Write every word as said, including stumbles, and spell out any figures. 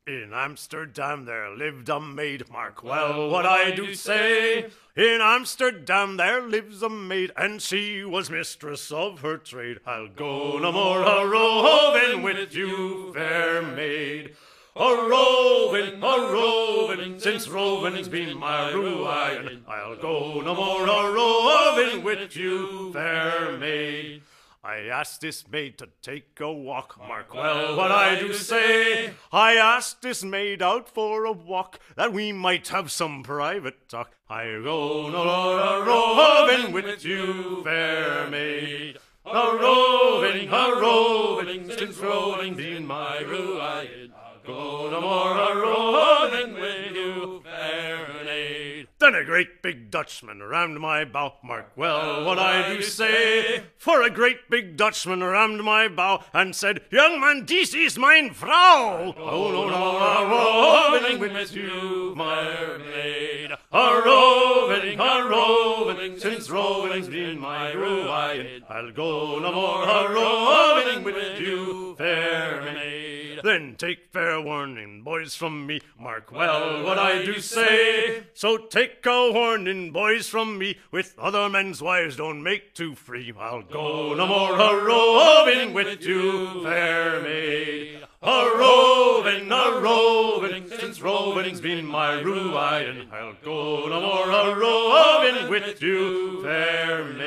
In Amsterdam there lived a maid, mark well what I do say. In Amsterdam there lives a maid, and she was mistress of her trade. I'll go no more a roving with you, fair maid. A roving, a roving, since roving's been my ruin. I'll go no more a roving with you, fair maid. I asked this maid to take a walk, mark well what I do say. I asked this maid out for a walk, that we might have some private talk. I go no more a roving with you, fair maid. A roving, a roving, since roving's been my ruin. I'll go no more a roving with you, fair maid. Then a great big Dutchman rammed my bow, mark well what I do say. For a great big Dutchman rammed my bow and said, young man, this is mine Frau. Oh, no, no, a roving with you, my maid. A roving, a roving, since roving's been my ruin. I'll go no more a roving with you, fair maid. Then take fair warning, boys, from me, mark well what I do say. So take a warning, boys, from me, with other men's wives don't make too free. I'll go no more a roving with you, fair maid. A roving, a roving, since roving's been my ruin. I'll go no more a roving with you, fair maid.